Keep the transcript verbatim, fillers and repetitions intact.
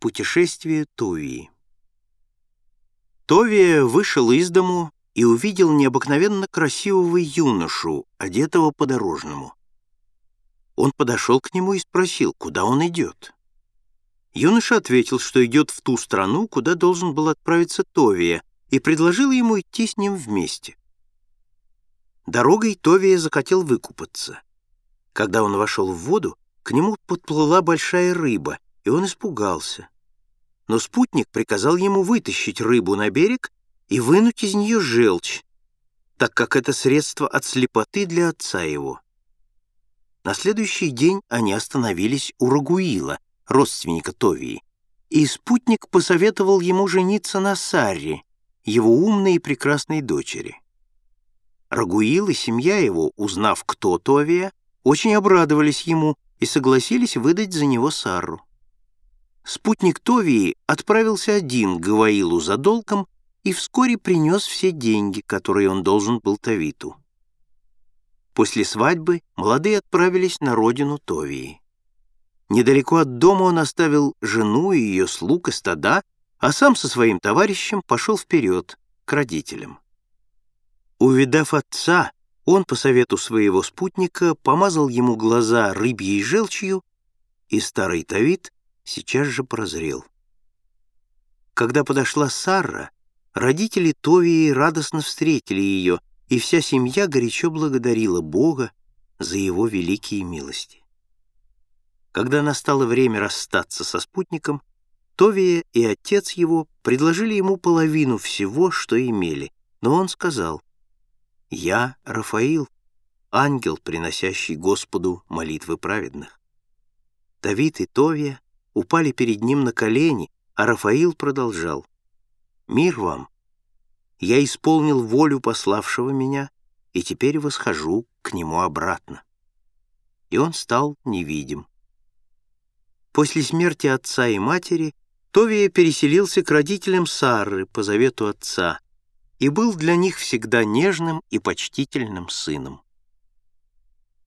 Путешествие Товии. Товия вышел из дому и увидел необыкновенно красивого юношу, одетого по-дорожному. Он подошел к нему и спросил, куда он идет. Юноша ответил, что идет в ту страну, куда должен был отправиться Товия, и предложил ему идти с ним вместе. Дорогой Товия захотел выкупаться. Когда он вошел в воду, к нему подплыла большая рыба, и он испугался. Но спутник приказал ему вытащить рыбу на берег и вынуть из нее желчь, так как это средство от слепоты для отца его. На следующий день они остановились у Рагуила, родственника Товии, и спутник посоветовал ему жениться на Сарре, его умной и прекрасной дочери. Рагуил и семья его, узнав, кто Товия, очень обрадовались ему и согласились выдать за него Сарру. Спутник Товии отправился один к Гаваилу за долгом и вскоре принес все деньги, которые он должен был Тавиту. После свадьбы молодые отправились на родину Товии. Недалеко от дома он оставил жену и ее слуг и стада, а сам со своим товарищем пошел вперед, к родителям. Увидав отца, он, по совету своего спутника, помазал ему глаза рыбьей желчью, и старый Тавит сейчас же прозрел. Когда подошла Сарра, родители Товии радостно встретили ее, и вся семья горячо благодарила Бога за его великие милости. Когда настало время расстаться со спутником, Товия и отец его предложили ему половину всего, что имели, но он сказал: «Я Рафаил, ангел, приносящий Господу молитвы праведных». Тавит и Товия упали перед ним на колени, а Рафаил продолжал: «Мир вам! Я исполнил волю пославшего меня, и теперь восхожу к нему обратно». И он стал невидим. После смерти отца и матери Товия переселился к родителям Сарры по завету отца и был для них всегда нежным и почтительным сыном.